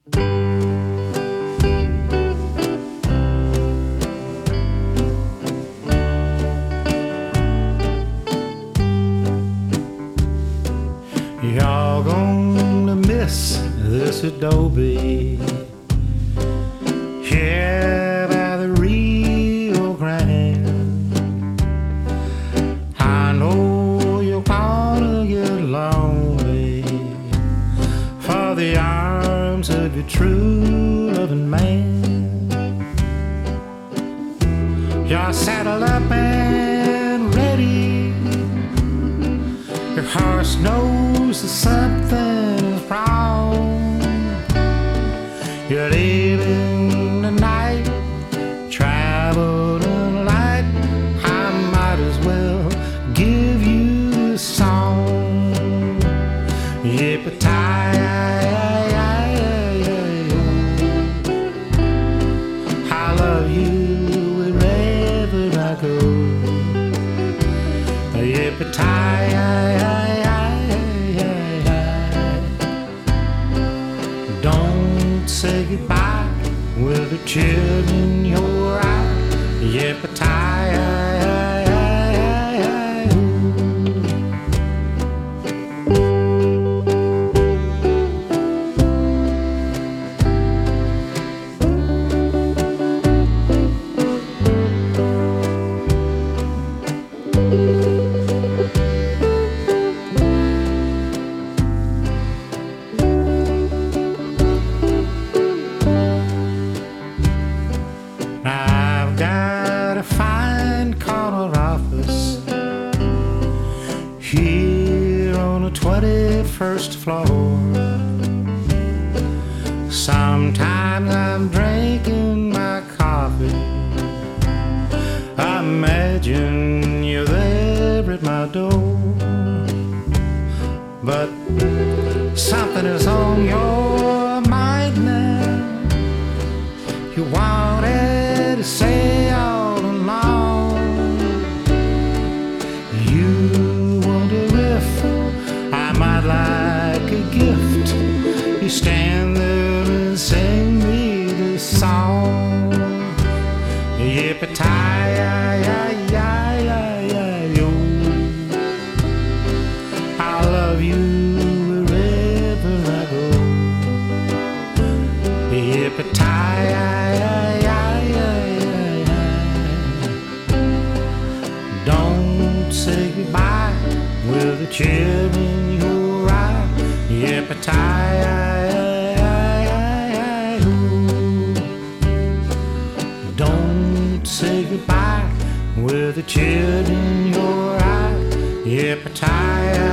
Y'all gonna miss this adobe here by the Rio Grande. I know you're gonna get lonely for the arms of your true loving man. You're saddled up and ready. Your horse knows that something is wrong. You're leaving tonight, traveling light. I might as well give you this song. Yippee-ti-yi-yi-yi-yi. I love you wherever I go. Yippee-ti-yi-yi-yi-yi. Don't say goodbye with a tear in your eye. Yippee-ti-yi-yi-yi-yi. I've got a fine corner office here on the 21st floor. Sometimes I'm drinking my coffee. I imagine you're there at my door. But something is on your mind now. You wanted to say all along. You wonder if I might like a gift. You stand there and sing me this song. Yippee-ti-yi-yi-yi-yi-yo. I love you wherever I go. Yippee-ti-yi-yi-yi-yi. Don't say goodbye with a tear in your eye. Yippee-ti-yi-yi-yi-yi. Don't say goodbye with a tear in your eye. Yippee-ti-yi-yi-yi-yi.